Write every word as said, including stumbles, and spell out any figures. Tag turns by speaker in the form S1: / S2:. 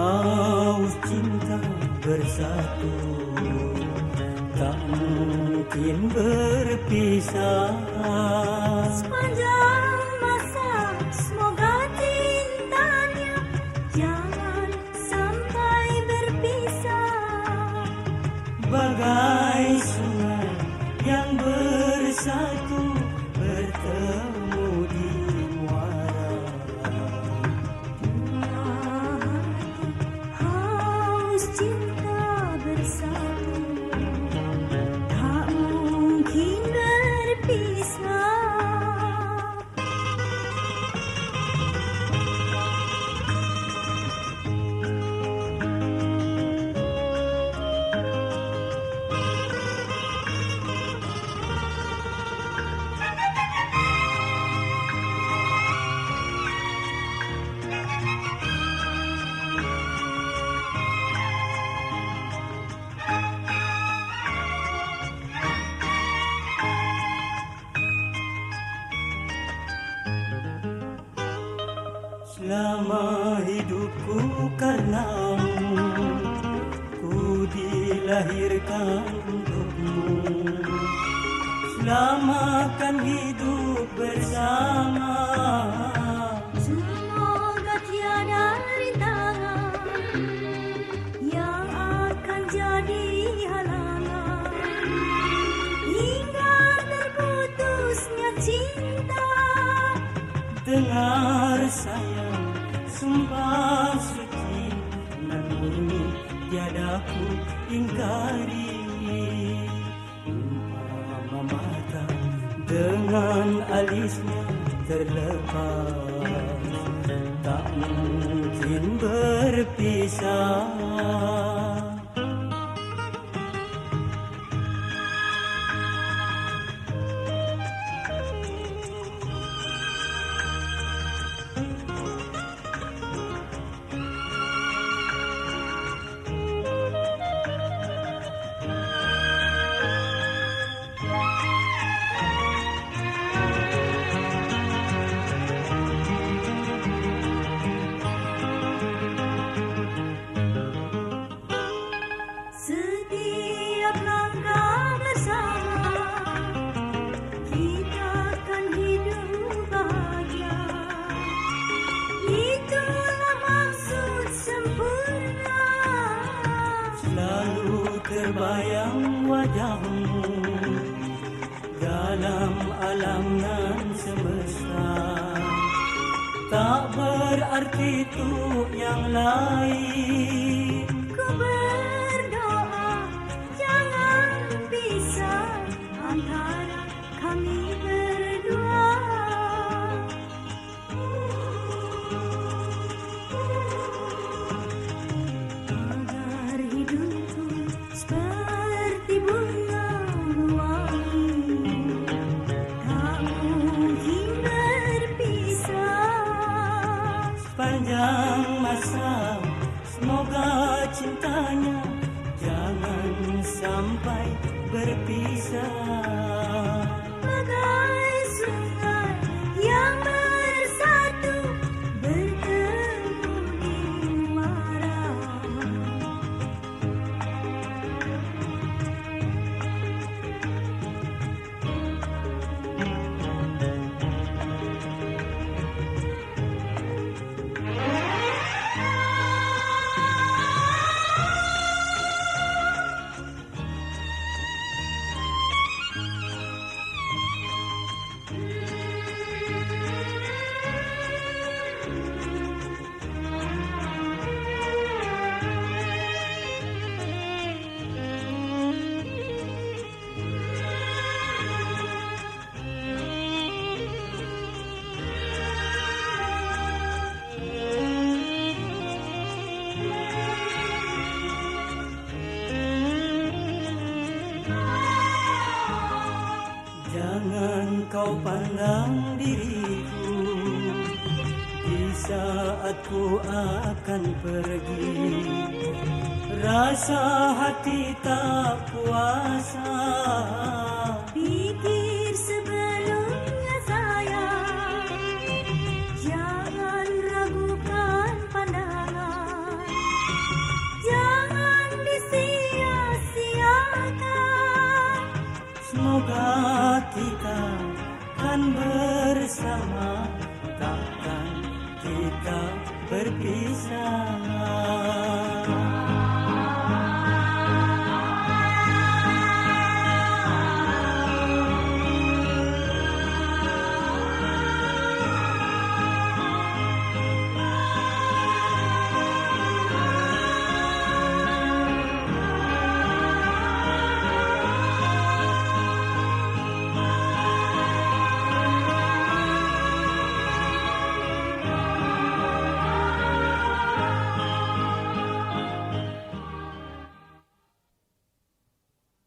S1: haus cinta bersatu, tak mungkin berpisah.
S2: Sepanjang masa semoga cintanya jangan sampai berpisah.
S1: Bagai sungai yang bersatu bertemu di muara.
S2: Haus cinta bersatu, tak mungkin berpisah.
S1: Selama hidupku karenamu, ku dilahirkan untukmu. Selamatkan hidup bersama.
S2: Semoga tiada rintangan yang akan jadi halangan hingga terputusnya cinta.
S1: Dengar sayang, sumpah suci nan murni tiada ku ingkari. Umpama mata dengan alisnya terlepas, tak mungkin berpisah.
S2: Setiap langkah bersama kita akan hidup bahagia. Itulah maksud sempurna.
S1: Selalu terbayang wajahmu dalam alam nan semesta. Tak berarti itu yang lain.
S2: Ku berdoa jangan pisah antara kami berdua. Agar hidupku seperti bunga wangi, tak mungkin berpisah.
S1: Sepanjang masa semoga cintanya jangan sampai berpisah.
S2: Bagai sungai yang bersatu bertemu di muara. Jangan kau pandang diriku di saat ku akan pergi. Rasa hati tak puasa. Pikir sebelumnya sayang, jangan ragukan pandangan.
S1: berpisah.